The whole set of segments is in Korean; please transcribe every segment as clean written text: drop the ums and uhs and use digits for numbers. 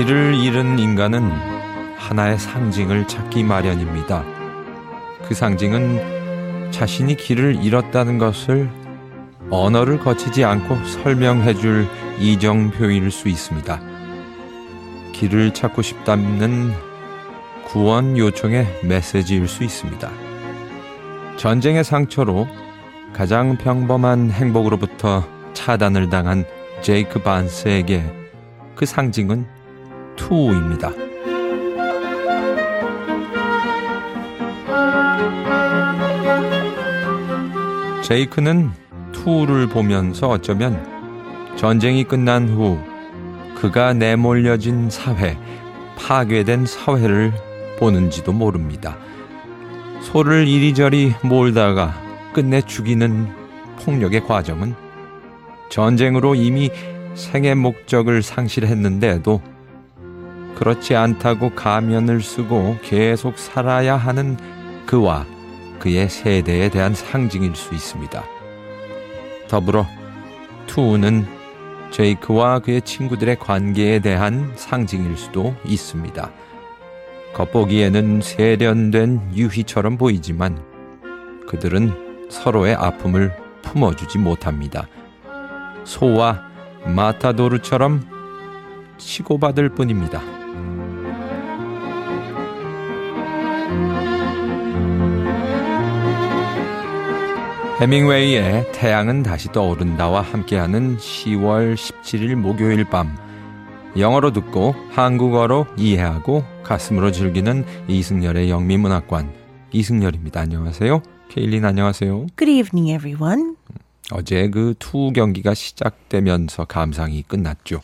길을 잃은 인간은 하나의 상징을 찾기 마련입니다. 그 상징은 자신이 길을 잃었다는 것을 언어를 거치지 않고 설명해 줄 이정표일 수 있습니다. 길을 찾고 싶다는 구원 요청의 메시지일 수 있습니다. 전쟁의 상처로 가장 평범한 행복으로부터 차단을 당한 제이크 반스에게 그 상징은 투우입니다. 제이크는 투우를 보면서 어쩌면 전쟁이 끝난 후 그가 내몰려진 사회, 파괴된 사회를 보는지도 모릅니다. 소를 이리저리 몰다가 끝내 죽이는 폭력의 과정은 전쟁으로 이미 생의 목적을 상실했는데도 그렇지 않다고 가면을 쓰고 계속 살아야 하는 그와 그의 세대에 대한 상징일 수 있습니다. 더불어 투우는 제이크와 그의 친구들의 관계에 대한 상징일 수도 있습니다. 겉보기에는 세련된 유희처럼 보이지만 그들은 서로의 아픔을 품어주지 못합니다. 소와 마타도르처럼 치고받을 뿐입니다. 해밍웨이의 태양은 다시 떠오른다와 함께하는 10월 17일 목요일 밤, 영어로 듣고 한국어로 이해하고 가슴으로 즐기는 이승열의 영미문학관, 이승열입니다. 안녕하세요. 케일린 안녕하세요. Good evening, everyone. 어제 그 투 경기가 시작되면서 감상이 끝났죠.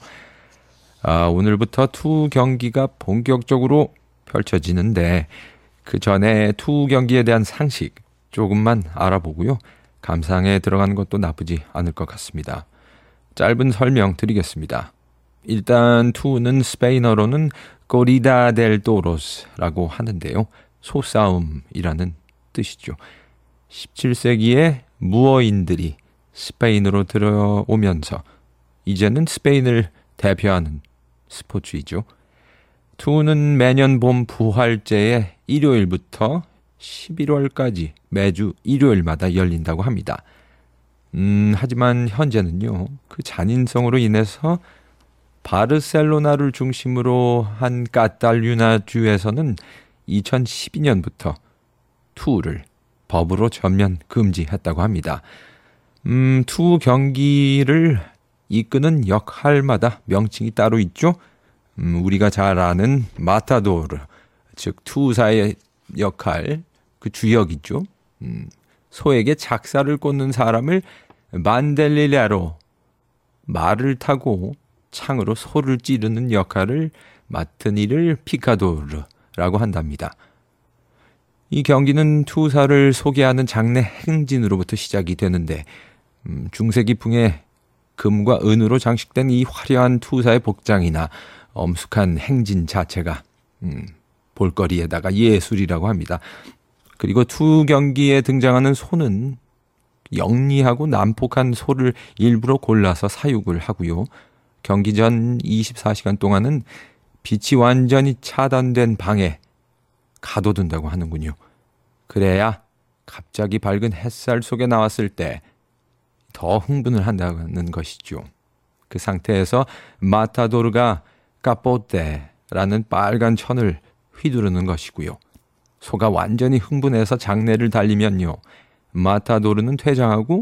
오늘부터 투 경기가 본격적으로 펼쳐지는데 그 전에 투 경기에 대한 상식 조금만 알아보고요. 감상에 들어가는 것도 나쁘지 않을 것 같습니다. 짧은 설명 드리겠습니다. 일단 투는 스페인어로는 코리다 델 토로스라고 하는데요. 소싸움이라는 뜻이죠. 17세기에 무어인들이 스페인으로 들어오면서 이제는 스페인을 대표하는 스포츠이죠. 투는 매년 봄 부활제의 일요일부터 11월까지 매주 일요일마다 열린다고 합니다. 하지만 현재는요, 그 잔인성으로 인해서 바르셀로나를 중심으로 한 카탈루냐 주에서는 2012년부터 투를 법으로 전면 금지했다고 합니다. 투 경기를 이끄는 역할마다 명칭이 따로 있죠. 우리가 잘 아는 마타도르, 즉 투사의 역할, 그 주역이죠. 소에게 작사를 꽂는 사람을 만델리레로, 말을 타고 창으로 소를 찌르는 역할을 맡은 이를 피카도르라고 한답니다. 이 경기는 투사를 소개하는 장례 행진으로부터 시작이 되는데 중세기풍의 금과 은으로 장식된 이 화려한 투사의 복장이나 엄숙한 행진 자체가 볼거리에다가 예술이라고 합니다. 그리고 투 경기에 등장하는 소는 영리하고 난폭한 소를 일부러 골라서 사육을 하고요. 경기 전 24시간 동안은 빛이 완전히 차단된 방에 가둬둔다고 하는군요. 그래야 갑자기 밝은 햇살 속에 나왔을 때 더 흥분을 한다는 것이죠. 그 상태에서 마타도르가 까뽀떼라는 빨간 천을 휘두르는 것이고요. 소가 완전히 흥분해서 장내를 달리면요, 마타도르는 퇴장하고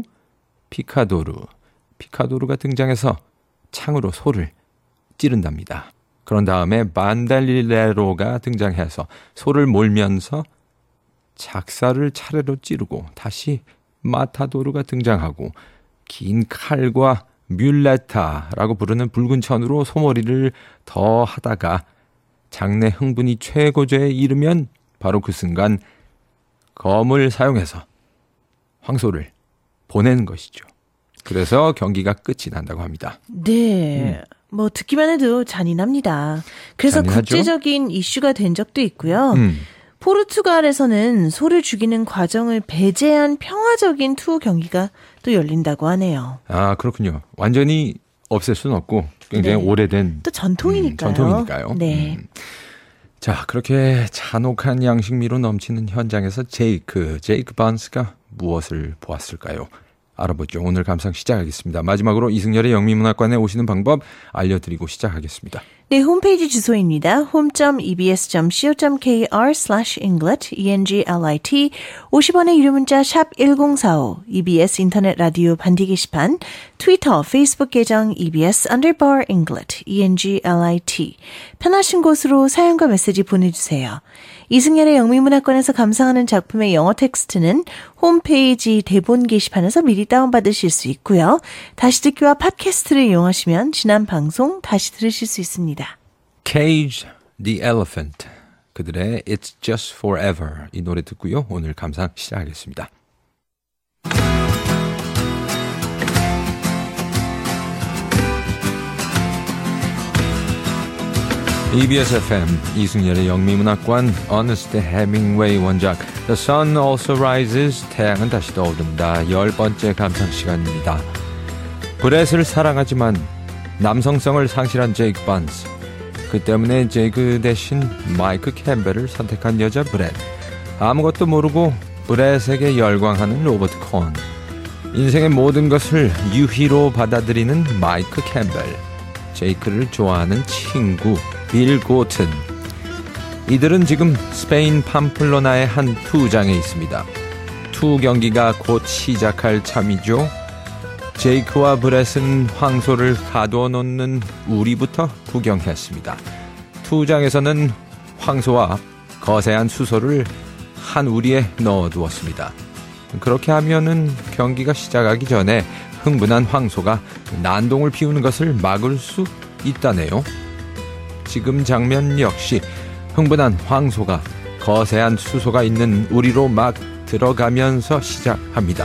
피카도르가 등장해서 창으로 소를 찌른답니다. 그런 다음에 만달리레로가 등장해서 소를 몰면서 작사를 차례로 찌르고 다시 마타도르가 등장하고 긴 칼과 뮬레타라고 부르는 붉은 천으로 소머리를 더 하다가 장내 흥분이 최고조에 이르면 바로 그 순간 검을 사용해서 황소를 보내는 것이죠. 그래서 경기가 끝이 난다고 합니다. 네. 뭐 듣기만 해도 잔인합니다. 그래서 잔인하죠? 국제적인 이슈가 된 적도 있고요. 포르투갈에서는 소를 죽이는 과정을 배제한 평화적인 투 경기가 또 열린다고 하네요. 아, 그렇군요. 완전히 없앨 수는 없고 굉장히 네. 오래된 또 전통이니까요. 전통이니까요. 네. 자, 그렇게 잔혹한 양식미로 넘치는 현장에서 제이크 반스가 무엇을 보았을까요? 알아보죠. 오늘 감상 시작하겠습니다. 마지막으로 이승열의 영미문학관에 오시는 방법 알려드리고 시작하겠습니다. 네, 홈페이지 주소입니다. home.ebs.co.kr/englit, englit, 50원의 유료 문자 샵 1045, EBS 인터넷 라디오 반디 게시판, 트위터, 페이스북 계정 EBS_Englit, englit. 편하신 곳으로 사연과 메시지 보내주세요. 이승열의 영미문학관에서 감상하는 작품의 영어 텍스트는 홈페이지 대본 게시판에서 미리 다운받으실 수 있고요. 다시 듣기와 팟캐스트를 이용하시면 지난 방송 다시 들으실 수 있습니다. Cage the Elephant, 그들의 It's Just Forever 이 노래 듣고요. 오늘 감상 시작하겠습니다. EBS FM 이승열의 영미문학관 어너스트 헤밍웨이 원작 The Sun Also Rises 태양은 다시 떠오른다 10번째 감상 시간입니다. 브렛을 사랑하지만 남성성을 상실한 제이크 반스, 그 때문에 제이크 대신 마이크 캠벨을 선택한 여자 브렛, 아무것도 모르고 브렛에게 열광하는 로버트 콘, 인생의 모든 것을 유희로 받아들이는 마이크 캠벨, 제이크를 좋아하는 친구 빌 고튼. 이들은 지금 스페인 팜플로나의 한 투장에 있습니다. 투 경기가 곧 시작할 참이죠. 제이크와 브렛은 황소를 가두어 놓는 우리부터 구경했습니다. 투장에서는 황소와 거세한 수소를 한 우리에 넣어두었습니다. 그렇게 하면은 경기가 시작하기 전에 흥분한 황소가 난동을 피우는 것을 막을 수 있다네요. 지금 장면 역시 흥분한 황소가 거세한 수소가 있는 우리로 막 들어가면서 시작합니다.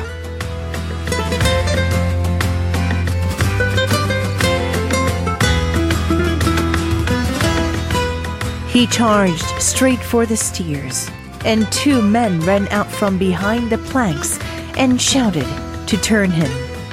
He charged straight for the steers, and two men ran out from behind the planks and shouted to turn him.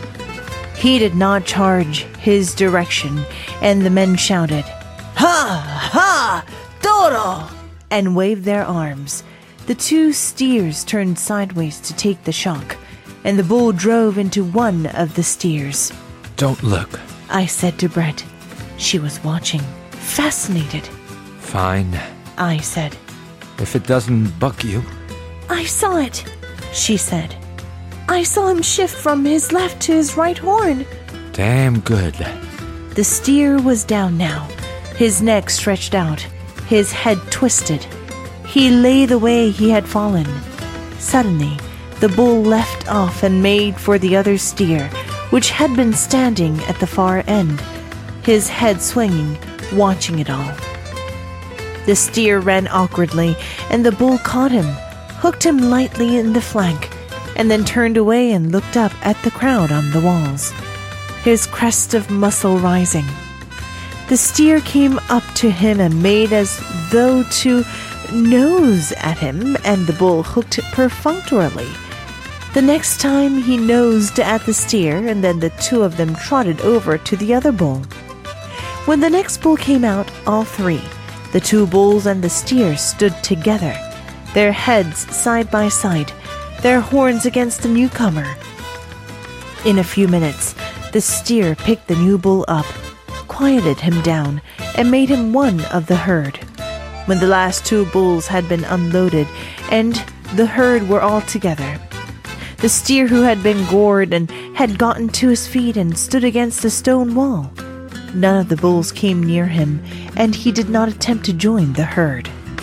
He did not charge his direction, and the men shouted, "Ha! Ha! Toro!" and waved their arms. The two steers turned sideways to take the shock, and the bull drove into one of the steers. Don't look. I said to Brett. She was watching, fascinated. Fine. I said. If it doesn't buck you. I saw it, she said. I saw him shift from his left to his right horn. Damn good. The steer was down now, his neck stretched out, his head twisted. He lay the way he had fallen. Suddenly, the bull left off and made for the other steer, which had been standing at the far end, his head swinging, watching it all. The steer ran awkwardly, and the bull caught him, hooked him lightly in the flank, and then turned away and looked up at the crowd on the walls, his crest of muscle rising. The steer came up to him and made as though to nose at him, and the bull hooked perfunctorily. The next time he nosed at the steer, and then the two of them trotted over to the other bull. When the next bull came out, all three, the two bulls and the steer, stood together, their heads side by side, their horns against the newcomer. In a few minutes, the steer picked the new bull up, quieted him down, and made him one of the herd. When the last two bulls had been unloaded and the herd were all together, the steer who had been gored and had gotten to his feet and stood against a stone wall. None of the bulls came near him, and he did not attempt to join the herd.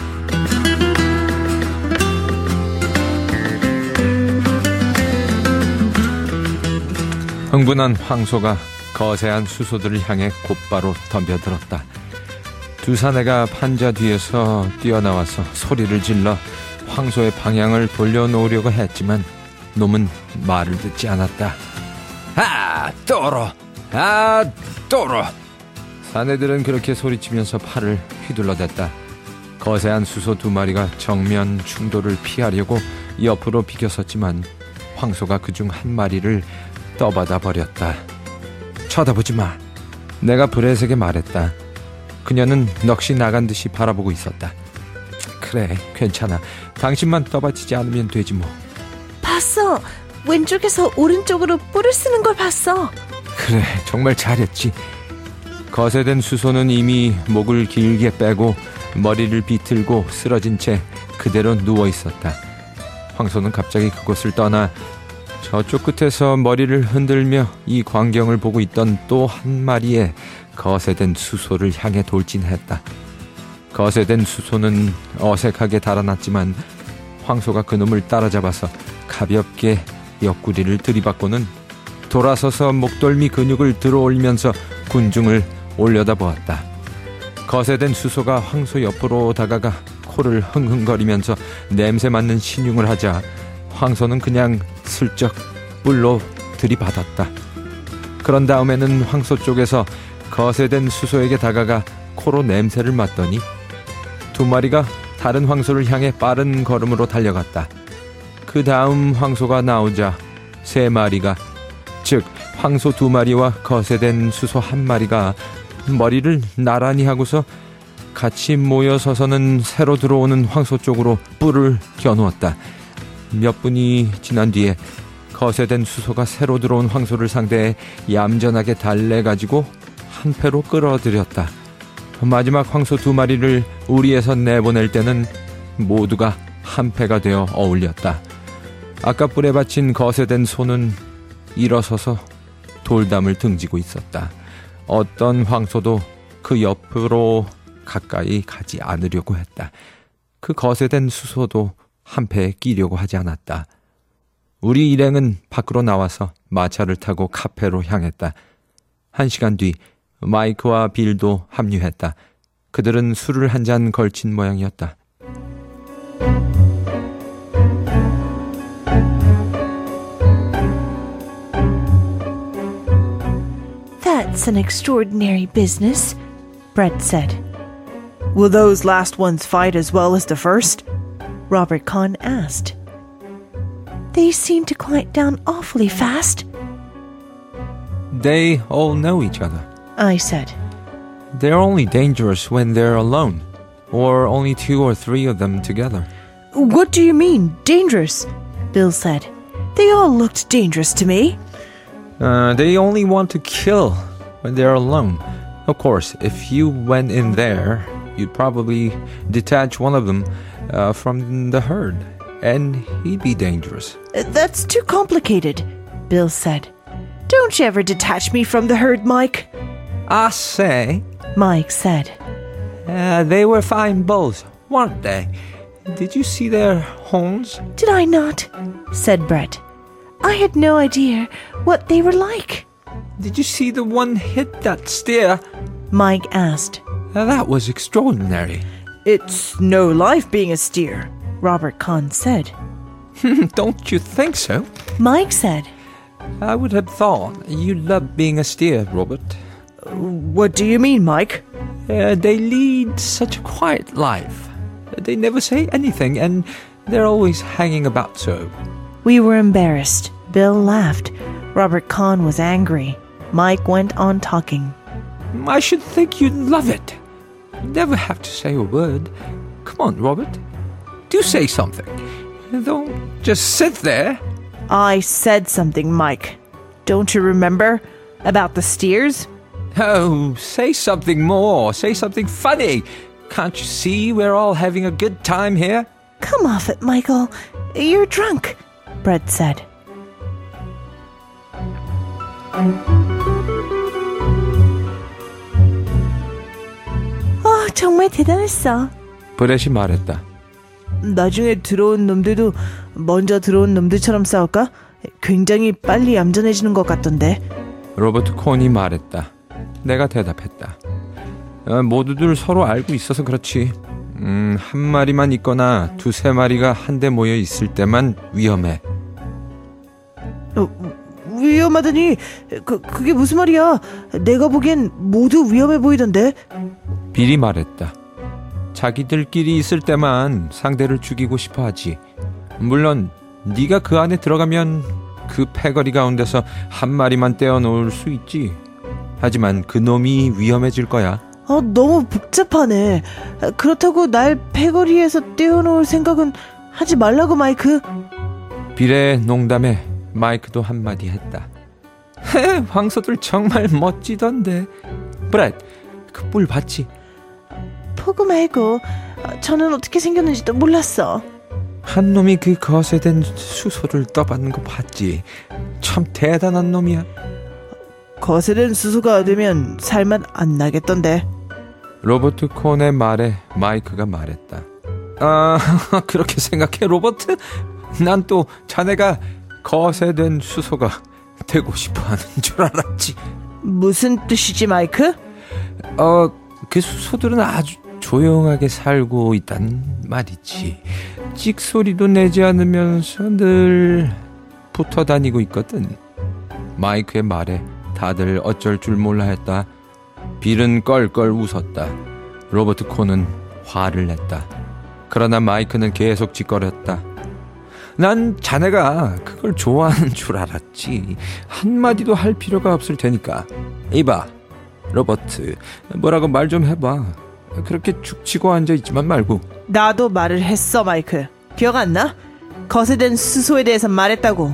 흥분한 황소가 거세한 수소들을 향해 곧바로 덤벼들었다. 두 사내가 판자 뒤에서 뛰어나와서 소리를 질러 황소의 방향을 돌려놓으려고 했지만 놈은 말을 듣지 않았다. 아, 또로! 아, 또로! 사내들은 그렇게 소리치면서 팔을 휘둘러댔다. 거세한 수소 두 마리가 정면 충돌을 피하려고 옆으로 비켜섰지만 황소가 그중 한 마리를 떠받아 버렸다. 쳐다보지 마. 내가 브렛에게 말했다. 그녀는 넋이 나간 듯이 바라보고 있었다. 그래, 괜찮아. 당신만 떠받치지 않으면 되지 뭐. 봤어. 왼쪽에서 오른쪽으로 뿔을 쓰는 걸 봤어. 그래, 정말 잘했지. 거세된 수소는 이미 목을 길게 빼고 머리를 비틀고 쓰러진 채 그대로 누워 있었다. 황소는 갑자기 그곳을 떠나 저쪽 끝에서 머리를 흔들며 이 광경을 보고 있던 또 한 마리의 거세된 수소를 향해 돌진했다. 거세된 수소는 어색하게 달아났지만 황소가 그놈을 따라잡아서 가볍게 옆구리를 들이받고는 돌아서서 목덜미 근육을 들어올리면서 군중을 올려다보았다. 거세된 수소가 황소 옆으로 다가가 코를 흥흥거리면서 냄새 맡는 신용을 하자 황소는 그냥 슬쩍 뿔로 들이받았다. 그런 다음에는 황소 쪽에서 거세된 수소에게 다가가 코로 냄새를 맡더니 두 마리가 다른 황소를 향해 빠른 걸음으로 달려갔다. 그 다음 황소가 나오자 세 마리가, 즉 황소 두 마리와 거세된 수소 한 마리가 머리를 나란히 하고서 같이 모여서서는 새로 들어오는 황소 쪽으로 뿔을 겨누었다. 몇 분이 지난 뒤에 거세된 수소가 새로 들어온 황소를 상대해 얌전하게 달래가지고 한 패로 끌어들였다. 마지막 황소 두 마리를 우리에서 내보낼 때는 모두가 한 패가 되어 어울렸다. 아까 뿔에 받친 거세된 소는 일어서서 돌담을 등지고 있었다. 어떤 황소도 그 옆으로 가까이 가지 않으려고 했다. 그 거세된 수소도 한 패에 끼려고 하지 않았다. 우리 일행은 밖으로 나와서 마차를 타고 카페로 향했다. 1시간 뒤 마이크와 빌도 합류했다. 그들은 술을 한 잔 걸친 모양이었다. That's an extraordinary business, Brett said. Will those last ones fight as well as the first? Robert Kahn asked. They seem to quiet down awfully fast, They all know each other. I said. They're only dangerous when they're alone, or only 2 or 3 of them together. What do you mean, dangerous? Bill said. They all looked dangerous to me. They only want to kill when they're alone. Of course, if you went in there, you'd probably detach one of them from the herd, and he'd be dangerous. That's too complicated, Bill said. Don't you ever detach me from the herd, Mike? I say, Mike said. they were fine bulls, weren't they? Did you see their horns? Did I not? Said Brett. I had no idea what they were like. Did you see the one hit that steer? Mike asked. That was extraordinary. It's no life being a steer, Robert Kahn said. Don't you think so? Mike said. I would have thought you loved being a steer, Robert. What do you mean, Mike? They lead such a quiet life. They never say anything, and they're always hanging about so. We were embarrassed. Bill laughed. Robert Kahn was angry. Mike went on talking. I should think you'd love it. You never have to say a word. Come on, Robert. Do say something. Don't just sit there. I said something, Mike. Don't you remember? About the steers? Oh, say something more. Say something funny. Can't you see we're all having a good time here? Come off it, Michael. You're drunk, Brett said. 정말 대단했어. 브렛이 말했다. 나중에 들어온 놈들도 먼저 들어온 놈들처럼 싸울까? 굉장히 빨리 얌전해지는 것 같던데. 로버트 콘이 말했다. 내가 대답했다. 모두들 서로 알고 있어서 그렇지. 한 마리만 있거나 2-3마리가 한데 모여 있을 때만 위험해. 위험하다니? 그게 무슨 말이야? 내가 보기엔 모두 위험해 보이던데. 빌이 말했다. 자기들끼리 있을 때만 상대를 죽이고 싶어 하지. 물론 네가 그 안에 들어가면 그 패거리 가운데서 한 마리만 떼어놓을 수 있지. 하지만 그놈이 위험해질 거야. 너무 복잡하네. 그렇다고 날 패거리에서 떼어놓을 생각은 하지 말라고, 마이크. 빌의 농담에 마이크도 한마디 했다. 황소들 정말 멋지던데. 브렛, 그 뿔 봤지? 포그 말고 저는 어떻게 생겼는지도 몰랐어. 한 놈이 그 거세된 수소를 떠받는 거 봤지? 참 대단한 놈이야. 거세된 수소가 되면 살맛 안 나겠던데. 로버트 콘의 말에 마이크가 말했다. 그렇게 생각해, 로버트? 난 또 자네가 거세된 수소가 되고 싶어하는 줄 알았지. 무슨 뜻이지, 마이크? 그 수소들은 아주 조용하게 살고 있단 말이지. 찍소리도 내지 않으면서 늘 붙어 다니고 있거든. 마이크의 말에 다들 어쩔 줄 몰라 했다. 빌은 껄껄 웃었다. 로버트 콘은 화를 냈다. 그러나 마이크는 계속 짓거렸다. 난 자네가 그걸 좋아하는 줄 알았지. 한마디도 할 필요가 없을 테니까. 이봐, 로버트, 뭐라고 말 좀 해봐. 그렇게 죽치고 앉아있지만 말고. 나도 말을 했어, 마이크. 기억 안 나? 거세된 수소에 대해서 말했다고.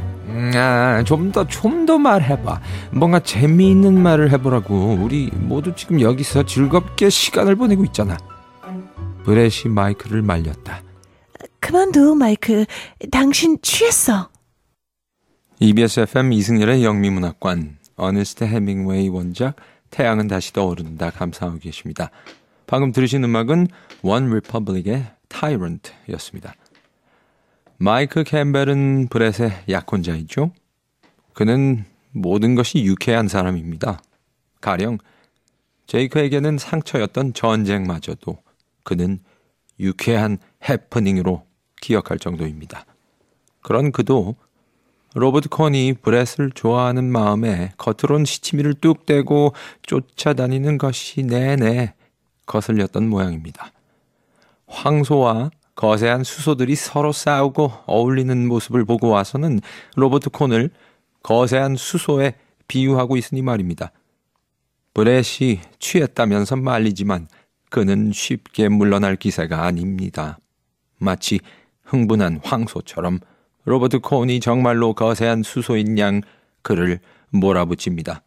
좀 더 말해봐. 뭔가 재미있는 말을 해보라고. 우리 모두 지금 여기서 즐겁게 시간을 보내고 있잖아. 브렛이 마이크를 말렸다. 그만둬, 마이크. 당신 취했어. EBS FM 이승열의 영미문학관, 어네스트 해밍웨이 원작, 태양은 다시 떠오른다 감상하고 계십니다. 방금 들으신 음악은 One Republic의 Tyrant였습니다. 마이크 캠벨은 브렛의 약혼자이죠. 그는 모든 것이 유쾌한 사람입니다. 가령 제이크에게는 상처였던 전쟁마저도 그는 유쾌한 해프닝으로 기억할 정도입니다. 그런 그도 로버트 콘이 브렛을 좋아하는 마음에 겉으론 시치미를 뚝 떼고 쫓아다니는 것이 내내 거슬렸던 모양입니다. 황소와 거세한 수소들이 서로 싸우고 어울리는 모습을 보고 와서는 로버트 콘을 거세한 수소에 비유하고 있으니 말입니다. 브렛이 취했다면서 말리지만 그는 쉽게 물러날 기세가 아닙니다. 마치 흥분한 황소처럼 로버트 콘이 정말로 거세한 수소인 양 그를 몰아붙입니다.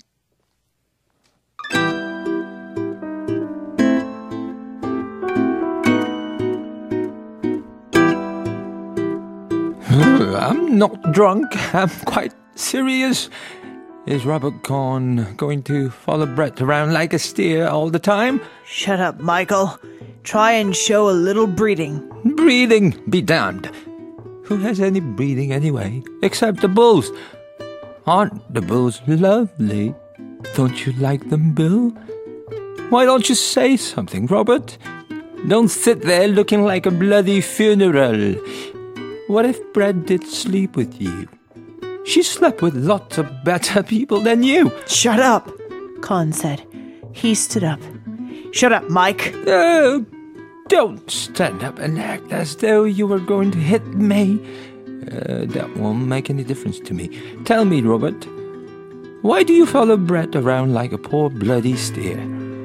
I'm not drunk. I'm quite serious. Is Robert Corn going to follow Brett around like a steer all the time? Shut up, Michael. Try and show a little breeding. Breeding? Be damned. Who has any breeding anyway? Except the bulls. Aren't the bulls lovely? Don't you like them, Bill? Why don't you say something, Robert? Don't sit there looking like a bloody funeral. What if Brett did sleep with you? She slept with lots of better people than you. Shut up, Con said. He stood up. Shut up, Mike. Don't stand up and act as though you were going to hit me. That won't make any difference to me. Tell me, Robert, why do you follow Brett around like a poor bloody steer?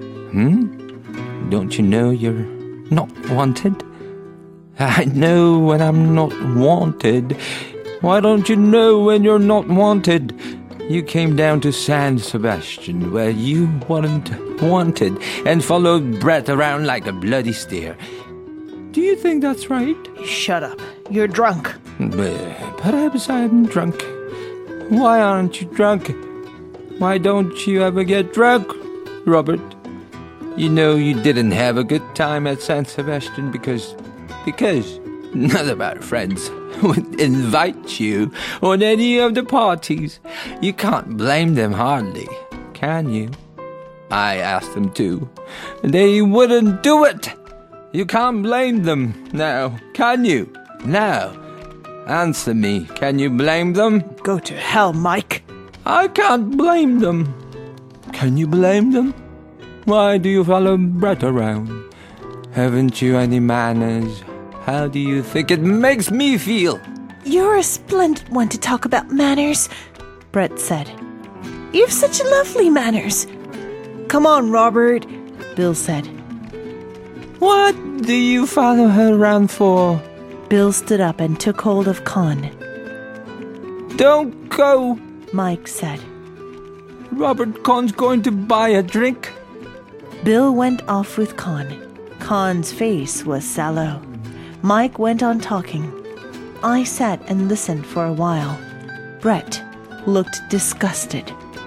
Don't you know you're not wanted? I know when I'm not wanted. Why don't you know when you're not wanted? You came down to San Sebastian where you weren't wanted and followed Brett around like a bloody steer. Do you think that's right? Shut up. You're drunk. Perhaps I'm drunk. Why aren't you drunk? Why don't you ever get drunk, Robert? You know you didn't have a good time at San Sebastian because none of our friends would invite you on any of the parties. You can't blame them hardly, can you? I asked them to. They wouldn't do it. You can't blame them now, can you? Now, answer me. Can you blame them? Go to hell, Mike. I can't blame them. Can you blame them? Why do you follow Brett around? Haven't you any manners? How do you think it makes me feel? You're a splendid one to talk about manners, Brett said. You've such lovely manners. Come on, Robert, Bill said. What do you follow her around for? Bill stood up and took hold of Con. Don't go, Mike said. Robert Con's going to buy a drink. Bill went off with Con. Con's face was sallow. Mike went on talking. I sat and listened for a while. Brett looked disgusted.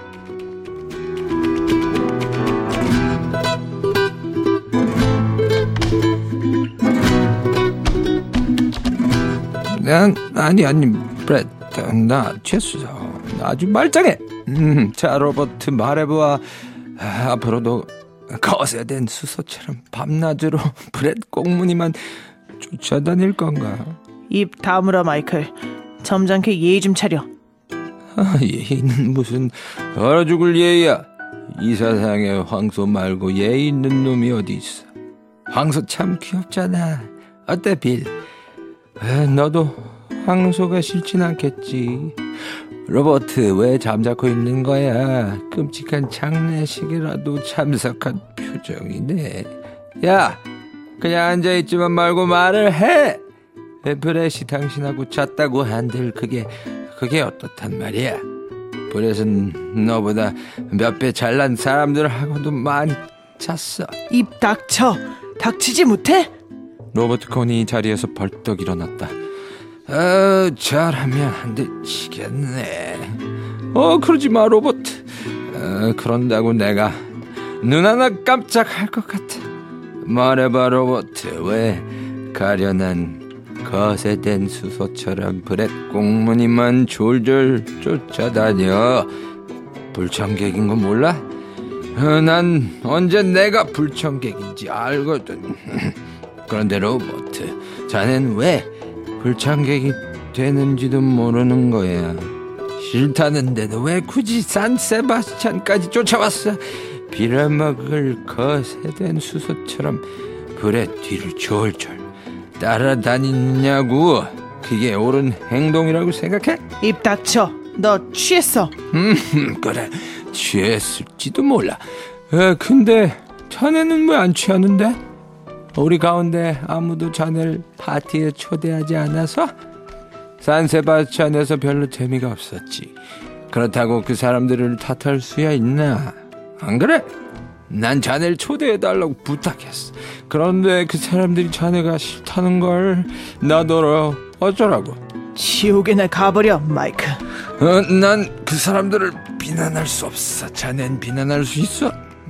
아니, 브렛, 나 취했어. 나 아주 말짱해. 자, 로버트 말해봐. 앞으로도 거세된 수소처럼 밤낮으로 브렛 꽁무니만 쫓아다닐 건가? 입 다물어, 마이클. 점잖게 예의 좀 차려. 예의는 무슨 얼어 죽을 예의야. 이 세상에 황소 말고 예의 있는 놈이 어디 있어. 황소 참 귀엽잖아. 어때, 빌? 너도 황소가 싫진 않겠지. 로버트 왜 잠자코 있는 거야? 끔찍한 장례식이라도 참석한 표정이네. 야, 그냥 앉아있지만 말고 말을 해. 브렛이 당신하고 잤다고 한들 그게 어떻단 말이야. 브렛은 너보다 몇 배 잘난 사람들하고도 많이 잤어. 입 닥쳐. 닥치지 못해? 로버트 콘이 자리에서 벌떡 일어났다. 잘하면 안 되치겠네. 그러지 마, 로버트. 그런다고 내가 눈 하나 깜짝할 것 같아. 말해봐, 로버트. 왜 가련한 거세된 수소처럼 브렛 꽁무니만 졸졸 쫓아다녀? 불청객인 거 몰라? 난 언제 내가 불청객인지 알거든. 그런데 로버트, 자넨 왜 불청객이 되는지도 모르는 거야. 싫다는데도 왜 굳이 산세바스찬까지 쫓아왔어? 빌어먹을 거세된 수소처럼 브렛 뒤를 졸졸 따라다니냐고. 그게 옳은 행동이라고 생각해? 입 닥쳐. 너 취했어. 그래, 취했을지도 몰라. 근데 자네는 왜 안 취하는데? 우리 가운데 아무도 자네를 파티에 초대하지 않아서? 산세바스찬에서 별로 재미가 없었지. 그렇다고 그 사람들을 탓할 수야 있나? 안 그래? 난 자네를 초대해달라고 부탁했어. 그런데 그 사람들이 자네가 싫다는 걸 나더러 어쩌라고? 지옥에나 가버려, 마이크. 난 그 사람들을 비난할 수 없어. 자넨 비난할 수 있어?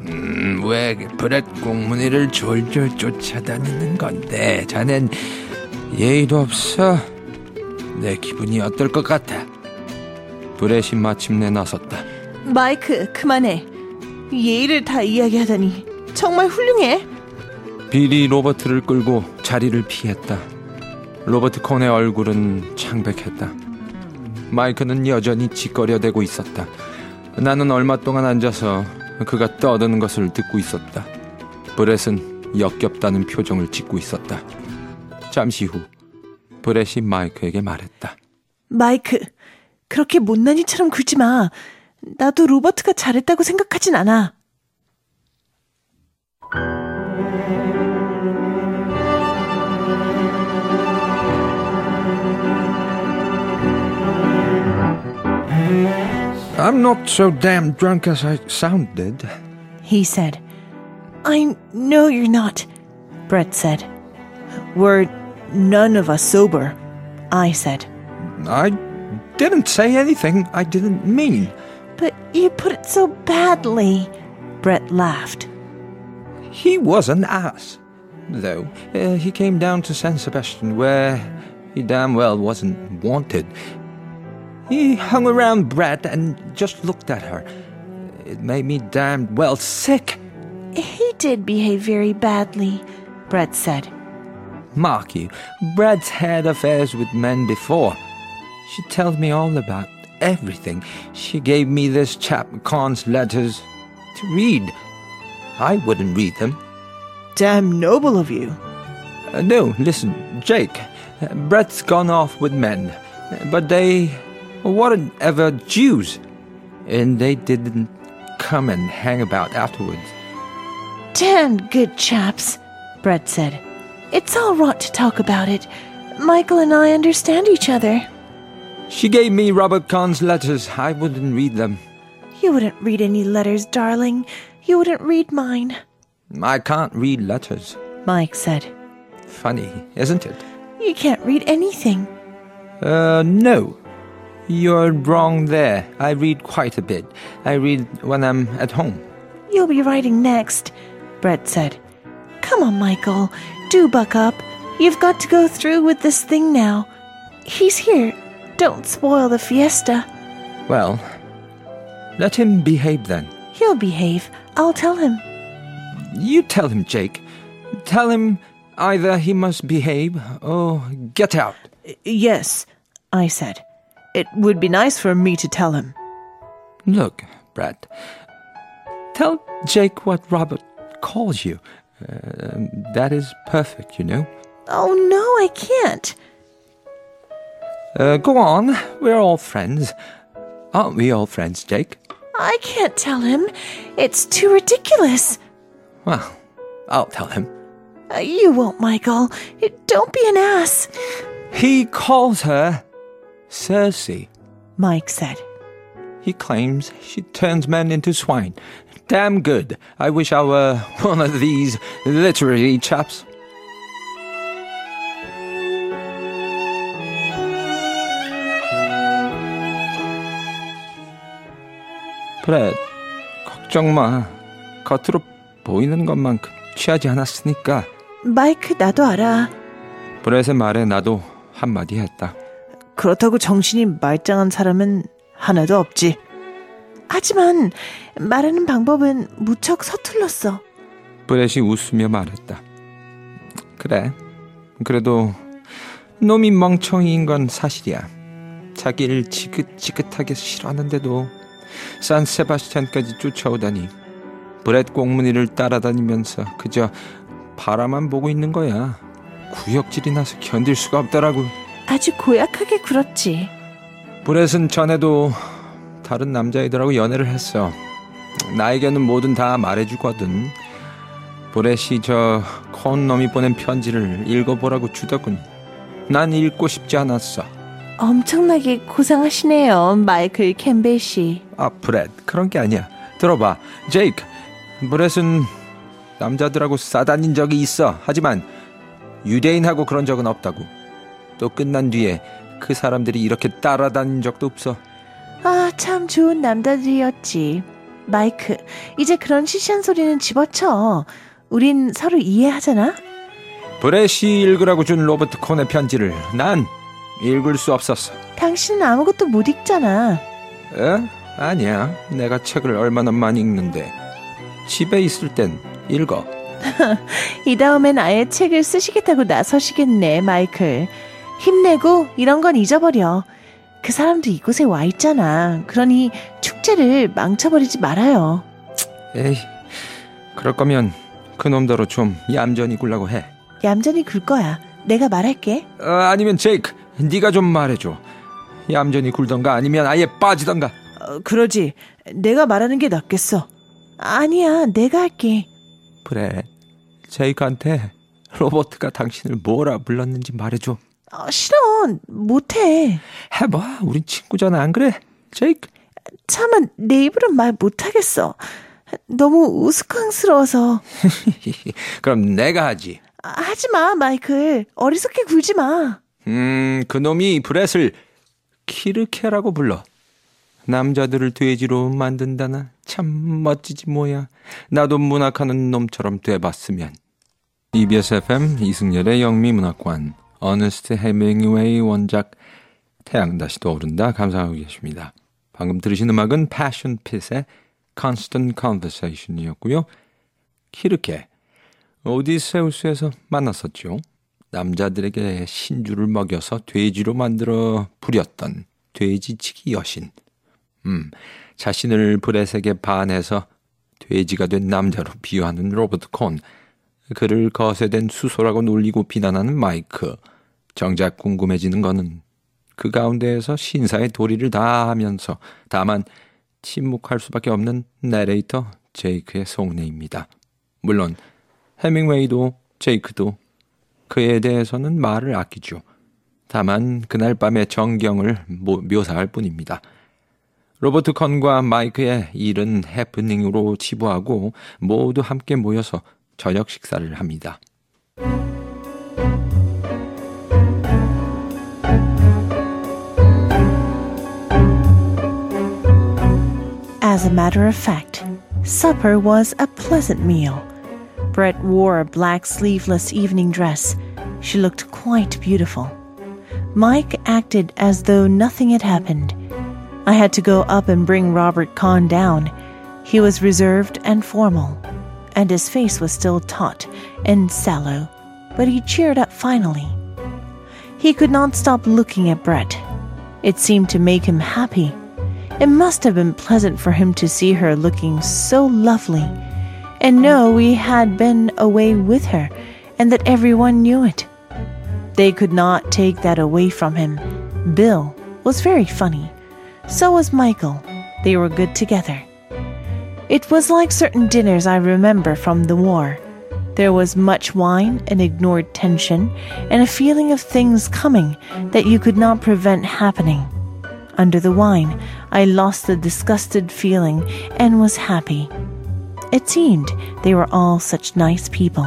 왜 브렛 꽁무니를 졸졸 쫓아다니는 건데 자넨 예의도 없어? 내 기분이 어떨 것 같아? 브렛이 마침내 나섰다. 마이크, 그만해. 예의를 다 이야기하다니 정말 훌륭해. 빌이 로버트를 끌고 자리를 피했다. 로버트 콘의 얼굴은 창백했다. 마이크는 여전히 짓거려대고 있었다. 나는 얼마 동안 앉아서 그가 떠드는 것을 듣고 있었다. 브렛은 역겹다는 표정을 짓고 있었다. 잠시 후 브렛이 마이크에게 말했다. 마이크, 그렇게 못난이처럼 굴지 마. 나도 로버트가 잘했다고 생각하진 않아. I'm not so damn drunk as I sounded, he said. I know you're not, Brett said. We're none of us sober, I said. I didn't say anything I didn't mean. But you put it so badly, Brett laughed. He was an ass, though. He came down to San Sebastian where he damn well wasn't wanted. He hung around Brett and just looked at her. It made me damn well sick. He did behave very badly, Brett said. Mark you, Brett's had affairs with men before. She tells me all about everything. She gave me this chap Con's letters to read. I wouldn't read them. Damn noble of you. No, listen, Jake. Brett's gone off with men, but they weren't ever Jews, and they didn't come and hang about afterwards. Damn good chaps, Brett said. It's all rot to talk about it. Michael and I understand each other. She gave me Robert Kahn's letters. I wouldn't read them. You wouldn't read any letters, darling. You wouldn't read mine. I can't read letters. Mike said. Funny, isn't it? You can't read anything. No. You're wrong there. I read quite a bit. I read when I'm at home. You'll be writing next, Brett said. Come on, Michael. Do buck up. You've got to go through with this thing now. He's here. Don't spoil the fiesta. Well, let him behave then. He'll behave. I'll tell him. You tell him, Jake. Tell him either he must behave or get out. Yes, I said. It would be nice for me to tell him. Look, Brett. Tell Jake what Robert calls you. That is perfect, you know. Oh, no, I can't. Go on. We're all friends. Aren't we all friends, Jake? I can't tell him. It's too ridiculous. Well, I'll tell him. You won't, Michael. Don't be an ass. He calls her Cersei, Mike said. He claims she turns men into swine. Damn good. I wish I were one of these literary chaps. 브렛, 걱정 마. 겉으로 보이는 것만큼 취하지 않았으니까. 마이크, 나도 알아. 브렛의 말에 나도 한마디 했다. 그렇다고 정신이 말짱한 사람은 하나도 없지. 하지만 말하는 방법은 무척 서툴렀어. 브렛이 웃으며 말했다. 그래. 그래도 놈이 멍청이인 건 사실이야. 자기를 지긋지긋하게 싫어하는데도 산세바스찬까지 쫓아오다니. 브렛 꽁무니를 따라다니면서 그저 바라만 보고 있는 거야. 구역질이 나서 견딜 수가 없더라고. 아주 고약하게 굴었지. 브렛은 전에도 다른 남자애들하고 연애를 했어. 나에게는 뭐든 다 말해주거든. 브렛이 저 콘놈이 보낸 편지를 읽어보라고 주더군. 난 읽고 싶지 않았어. 엄청나게 고상하시네요, 마이클 캠벨 씨. 아, 브렛, 그런 게 아니야. 들어봐, 제이크. 브렛은 남자들하고 싸다닌 적이 있어. 하지만 유대인하고 그런 적은 없다고. 또 끝난 뒤에 그 사람들이 이렇게 따라다닌 적도 없어. 아, 참 좋은 남자들이었지. 마이크, 이제 그런 시시한 소리는 집어쳐. 우린 서로 이해하잖아. 브렛이 읽으라고 준 로버트 콘의 편지를 난 읽을 수 없었어. 당신은 아무것도 못 읽잖아. 에? 아니야. 내가 책을 얼마나 많이 읽는데. 집에 있을 땐 읽어. 이 다음엔 아예 책을 쓰시겠다고 나서시겠네, 마이클. 힘내고 이런 건 잊어버려. 그 사람도 이곳에 와 있잖아. 그러니 축제를 망쳐버리지 말아요. 에이, 그럴 거면 그놈더러 좀 얌전히 굴라고 해. 얌전히 굴 거야. 내가 말할게. 아니면 제이크, 네가 좀 말해줘. 얌전히 굴던가 아니면 아예 빠지던가. 그러지. 내가 말하는 게 낫겠어. 아니야, 내가 할게. 그래, 제이크한테 로버트가 당신을 뭐라 불렀는지 말해줘. 싫어. 못해. 해봐. 우린 친구잖아. 안 그래, 제이크? 차마 내 입으로 말 못하겠어. 너무 우스꽝스러워서. 그럼 내가 하지. 하지마, 마이클. 어리석게 굴지 마. 그놈이 브렛을 키르케라고 불러. 남자들을 돼지로 만든다나. 참 멋지지 뭐야. 나도 문학하는 놈처럼 돼봤으면. EBS FM 이승열의 영미문학관, 어너스트 헤밍웨이 원작 태양 다시 떠오른다 감상하고 계십니다. 방금 들으신 음악은 Passion Pit의 Constant Conversation이었고요. 키르케, 오디세우스에서 만났었죠. 남자들에게 신주를 먹여서 돼지로 만들어 부렸던 돼지치기 여신. 자신을 브렛에게 반해서 돼지가 된 남자로 비유하는 로버트 콘. 그를 거세된 수소라고 놀리고 비난하는 마이크. 정작 궁금해지는 거는 그 가운데에서 신사의 도리를 다하면서 다만 침묵할 수밖에 없는 내레이터 제이크의 속내입니다. 물론 해밍웨이도 제이크도 그에 대해서는 말을 아끼죠. 다만 그날 밤의 정경을 묘사할 뿐입니다. 로버트 컨과 마이크의 일은 해프닝으로 치부하고 모두 함께 모여서 저녁 식사를 합니다. As a matter of fact, supper was a pleasant meal. Brett wore a black sleeveless evening dress. She looked quite beautiful. Mike acted as though nothing had happened. I had to go up and bring Robert Kahn down. He was reserved and formal, and his face was still taut and sallow, but he cheered up finally. He could not stop looking at Brett. It seemed to make him happy. It must have been pleasant for him to see her looking so lovely, and know we had been away with her, and that everyone knew it. They could not take that away from him. Bill was very funny. So was Michael. They were good together. It was like certain dinners I remember from the war. There was much wine and ignored tension, and a feeling of things coming that you could not prevent happening. Under the wine, I lost the disgusted feeling and was happy. It seemed they were all such nice people.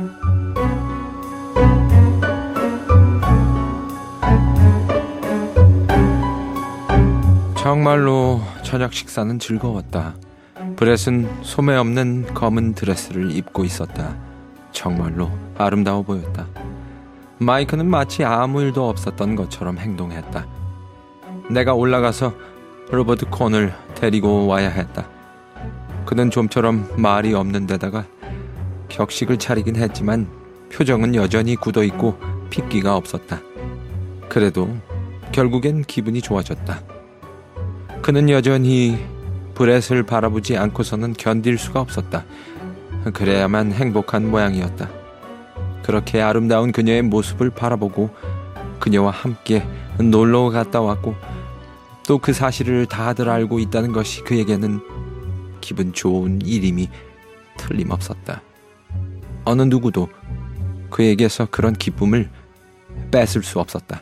정말로 저녁 식사는 즐거웠다. 브렛은 소매 없는 검은 드레스를 입고 있었다. 정말로 아름다워 보였다. 마이크는 마치 아무 일도 없었던 것처럼 행동했다. 내가 올라가서 로버트 콘을 데리고 와야 했다. 그는 좀처럼 말이 없는 데다가 격식을 차리긴 했지만 표정은 여전히 굳어있고 핏기가 없었다. 그래도 결국엔 기분이 좋아졌다. 그는 여전히 브렛을 바라보지 않고서는 견딜 수가 없었다. 그래야만 행복한 모양이었다. 그렇게 아름다운 그녀의 모습을 바라보고 그녀와 함께 놀러 갔다 왔고 또 그 사실을 다들 알고 있다는 것이 그에게는 기분 좋은 일임이 틀림없었다. 어느 누구도 그에게서 그런 기쁨을 뺏을 수 없었다.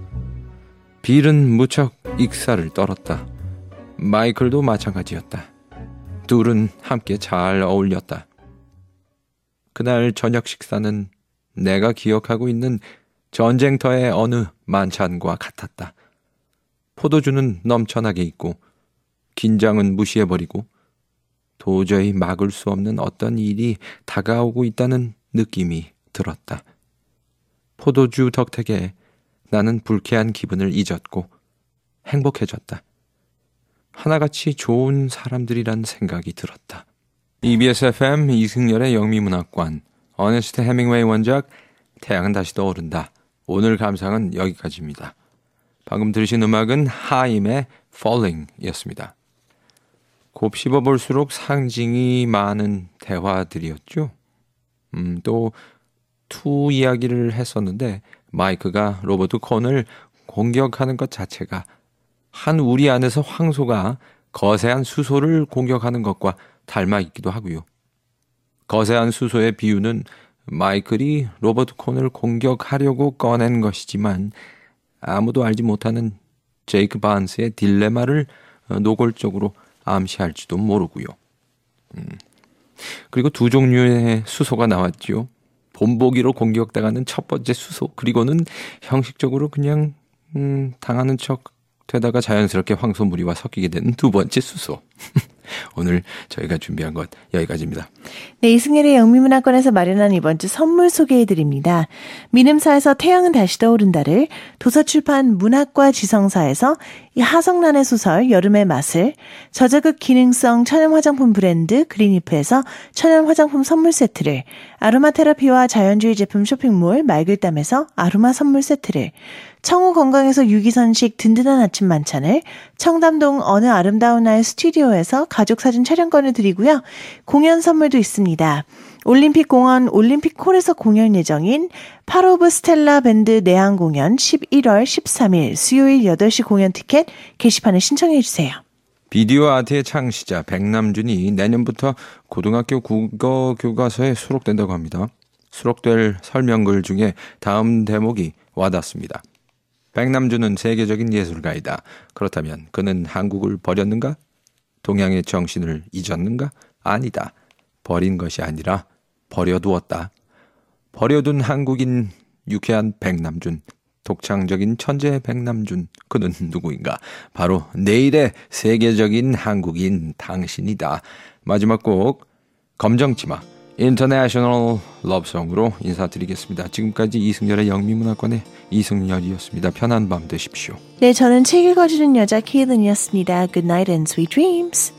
빌은 무척 익사를 떨었다. 마이클도 마찬가지였다. 둘은 함께 잘 어울렸다. 그날 저녁 식사는 내가 기억하고 있는 전쟁터의 어느 만찬과 같았다. 포도주는 넘쳐나게 있고 긴장은 무시해버리고 도저히 막을 수 없는 어떤 일이 다가오고 있다는 느낌이 들었다. 포도주 덕택에 나는 불쾌한 기분을 잊었고 행복해졌다. 하나같이 좋은 사람들이란 생각이 들었다. EBS FM 이승열의 영미문학관, 어네스트 해밍웨이 원작, 태양은 다시 떠오른다. 오늘 감상은 여기까지입니다. 방금 들으신 음악은 하임의 Falling이었습니다. 곱씹어 볼수록 상징이 많은 대화들이었죠. 또 투 이야기를 했었는데 마이크가 로버트 콘을 공격하는 것 자체가 한 우리 안에서 황소가 거세한 수소를 공격하는 것과 닮아 있기도 하고요. 거세한 수소의 비유는 마이클이 로버트 콘을 공격하려고 꺼낸 것이지만 아무도 알지 못하는 제이크 바운스의 딜레마를 노골적으로 암시할지도 모르고요. 그리고 두 종류의 수소가 나왔죠. 본보기로 공격당하는 첫 번째 수소, 그리고는 형식적으로 그냥 당하는 척 되다가 자연스럽게 황소무리와 섞이게 되는 두 번째 수소. 오늘 저희가 준비한 것 여기까지입니다. 네, 이승열의 영미문학관에서 마련한 이번 주 선물 소개해드립니다. 민음사에서 태양은 다시 떠오른다를, 도서출판 문학과 지성사에서 하성란의 소설 여름의 맛을, 저자극 기능성 천연 화장품 브랜드 그린이프에서 천연 화장품 선물 세트를, 아로마 테라피와 자연주의 제품 쇼핑몰 말글담에서 아로마 선물 세트를, 청우 건강에서 유기선식 든든한 아침 만찬을, 청담동 어느 아름다운 날 스튜디오에서 가족사진 촬영권을 드리고요. 공연 선물도 있습니다. 올림픽공원 올림픽홀에서 공연 예정인 파로브 스텔라 밴드 내한 공연 11월 13일 수요일 8시 공연 티켓 게시판에 신청해 주세요. 비디오 아트의 창시자 백남준이 내년부터 고등학교 국어 교과서에 수록된다고 합니다. 수록될 설명글 중에 다음 대목이 와닿습니다. 백남준은 세계적인 예술가이다. 그렇다면 그는 한국을 버렸는가? 동양의 정신을 잊었는가? 아니다. 버린 것이 아니라 버려두었다. 버려둔 한국인 유쾌한 백남준. 독창적인 천재 백남준. 그는 누구인가? 바로 내일의 세계적인 한국인 당신이다. 마지막 곡 검정치마 인터내셔널 러브송으로 인사드리겠습니다. 지금까지 이승열의 영미문화권의 이승열이었습니다. 편한 밤 되십시오. 네, 저는 책 읽어주는 여자 케이든이었습니다. Good night and sweet dreams.